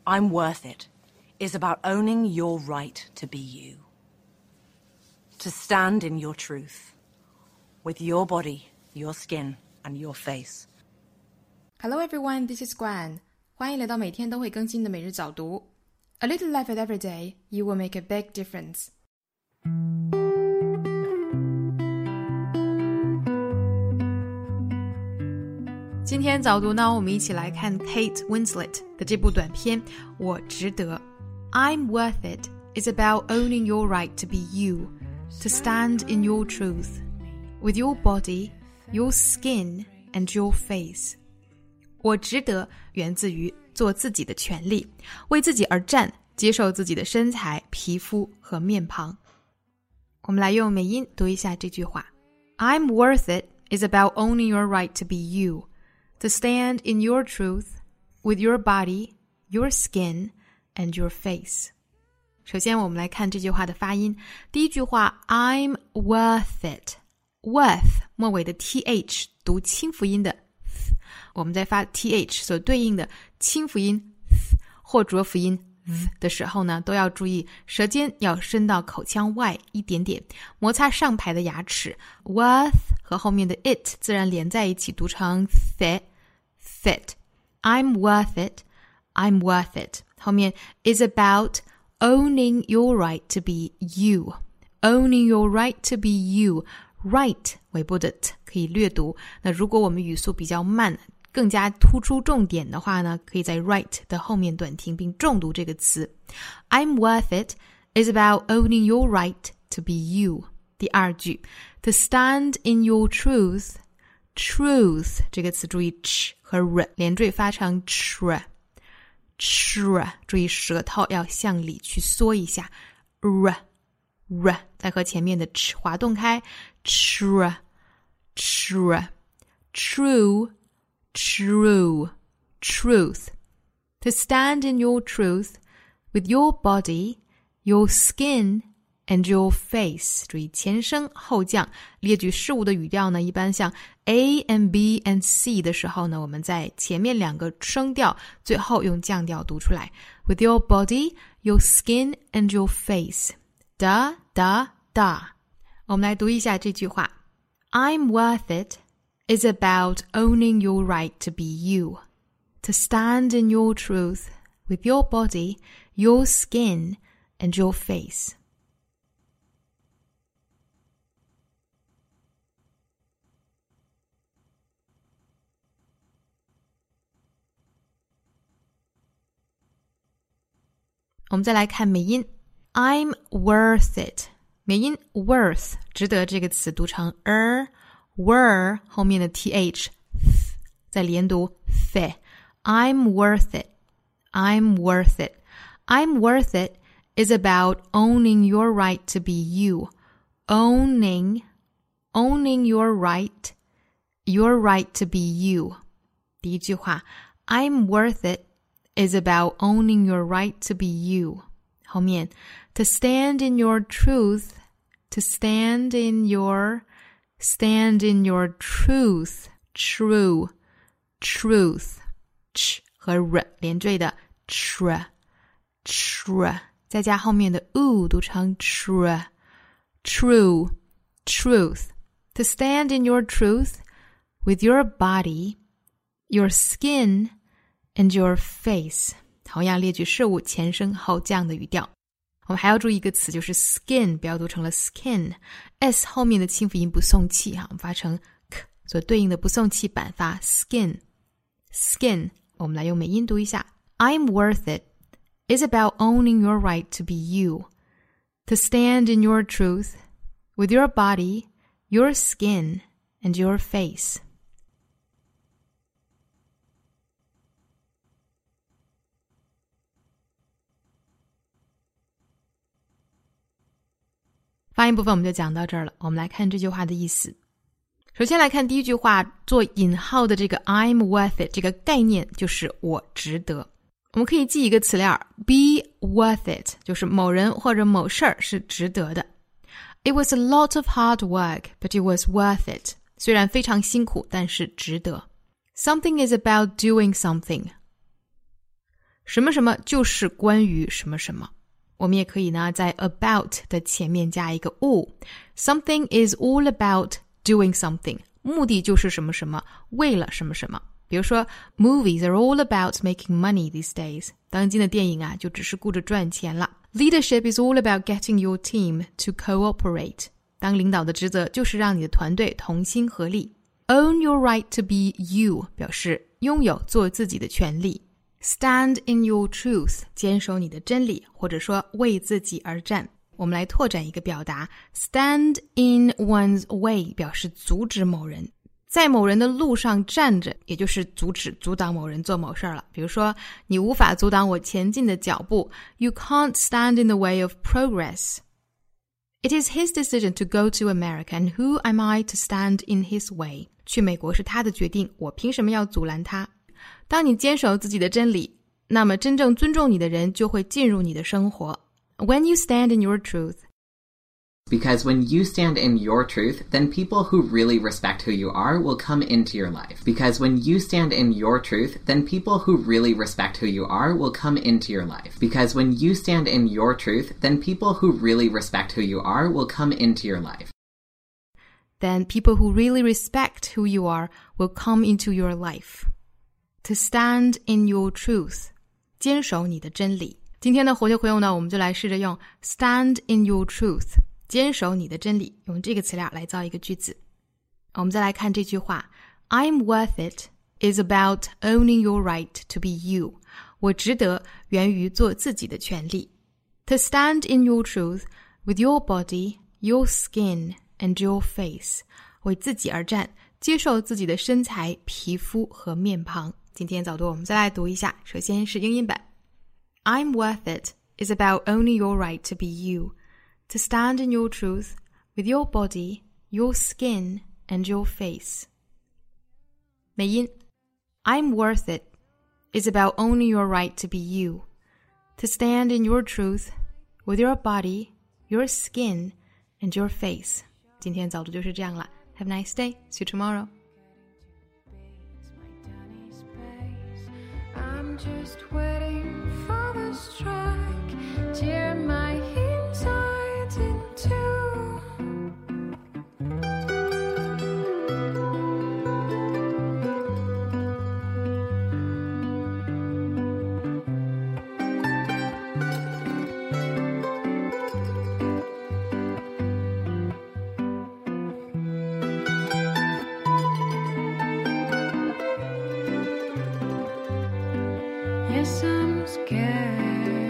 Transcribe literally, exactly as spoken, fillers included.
I'm worth it is about owning your right to be you. To stand in your truth. With your body, your skin, and your face. Hello everyone, this is Guan. 欢迎来到每天都会更新的每日早读。A little effort every day, you will make a big difference. 今天早读呢，我们一起来看 Kate Winslet 的这部短片《我值得》。I'm worth it is about owning your right to be you, to stand in your truth, with your body, your skin, and your face. 我值得源自于做自己的权利，为自己而战，接受自己的身材、皮肤和面庞。我们来用美音读一下这句话。I'm worth it is about owning your right to be you, to stand in your truth, with your body, your skin, and your face. 首先我们来看这句话的发音。第一句话 I'm worth it. Worth 末尾的 th 读清辅音的 th， 我们在发 th 所对应的清辅音 th 或浊辅音 th 的时候呢，都要注意舌尖要伸到口腔外一点点，摩擦上排的牙齿。 Worth 和后面的 it 自然连在一起读成 fit fit. I'm worth it, I'm worth it. 后面 is about owning your right to be you. Owning your right to be you. Right 尾部的 t 可以略读，那如果我们语速比较慢，更加突出重点的话呢，可以在 right 的后面短停并重读这个词。 I'm worth it is about owning your right to be you. 第二句 to stand in your truth. Truth 这个词注意 ch 和 r 连缀发成 tr tr， 注意舌头要向里去缩一下 r r， 再和前面的 ch 滑动开 tr tr true true truth. To stand in your truth with your body, your skin, and your face. 注意前升后降，列举事物的语调呢，一般像 A and B and C 的时候呢，我们在前面两个声调，最后用降调读出来。With your body, your skin, and your face. Da, da, da. 我们来读一下这句话。I'm worth it is about owning your right to be you, to stand in your truth with your body, your skin, and your face. 我们再来看美音 I'm worth it. 美音 worth 值得这个词读成 er, were 后面的 th 再连读 th. I'm worth it. I'm worth it. I'm worth it is about owning your right to be you. Owning, owning your right, your right to be you. 第一句话 I'm worth it is about owning your right to be you. 后面 to stand in your truth, to stand in your, stand in your truth, true, truth, ch 和 r 连缀的 tr, tr 再加后面的 u 读成 tr, true, truth. To stand in your truth with your body, your skin, and your face. 同样列举事物前升后降的语调。我们还要注意一个词，就是 skin 不要读成了 skin， s 后面的清辅音不送气，我们发成 k 所对应的不送气版发 skin skin。 我们来用美音读一下。 I'm worth it is about owning your right to be you, to stand in your truth with your body, your skin, and your face. 发音部分我们就讲到这儿了，我们来看这句话的意思。首先来看第一句话，做引号的这个 I'm worth it 这个概念就是我值得。我们可以记一个词链 be worth it， 就是某人或者某事儿是值得的。It was a lot of hard work, but it was worth it. 虽然非常辛苦，但是值得。Something is about doing something. 什么什么就是关于什么什么。我们也可以呢在 about 的前面加一个 all. Something is all about doing something. 目的就是什么什么，为了什么什么。比如说 Movies are all about making money these days. 当今的电影啊就只是顾着赚钱了。Leadership is all about getting your team to cooperate. 当领导的职责就是让你的团队同心合力。Own your right to be you 表示拥有做自己的权利。Stand in your truth 坚守你的真理，或者说为自己而战。我们来拓展一个表达 Stand in one's way 表示阻止某人，在某人的路上站着，也就是阻止阻挡某人做某事儿了。比如说你无法阻挡我前进的脚步 You can't stand in the way of progress. It is his decision to go to America and who am I to stand in his way? 去美国是他的决定，我凭什么要阻拦他？当你坚守自己的真理，那么真正尊重你的人就会进入你的生活。When you stand in your truth. Because when you stand in your truth, then people who really respect who you are will come into your life. Because when you stand in your truth, then people who really respect who you are will come into your life. Because when you stand in your truth, then people who really respect who you are will come into your life. Then people who really respect who you are will come into your life.To stand in your truth. 坚守你的真理。今天的活学活用呢，我们就来试着用 stand in your truth. 坚守你的真理，用这个词料来造一个句子。我们再来看这句话 I'm worth it is about owning your right to be you. 我值得源于做自己的权利。To stand in your truth with your body, your skin, and your face. 为自己而战，接受自己的身材、皮肤和面庞。今天早读我们再来读一下，首先是英音版。I'm worth it is about owning your right to be you, to stand in your truth with your body, your skin, and your face. 美音 I'm worth it is about owning your right to be you, to stand in your truth with your body, your skin, and your face. 今天早读就是这样了。Have a nice day. See you tomorrow.Just waiting for the strike, tear my insides in two. Yes, I'm scared.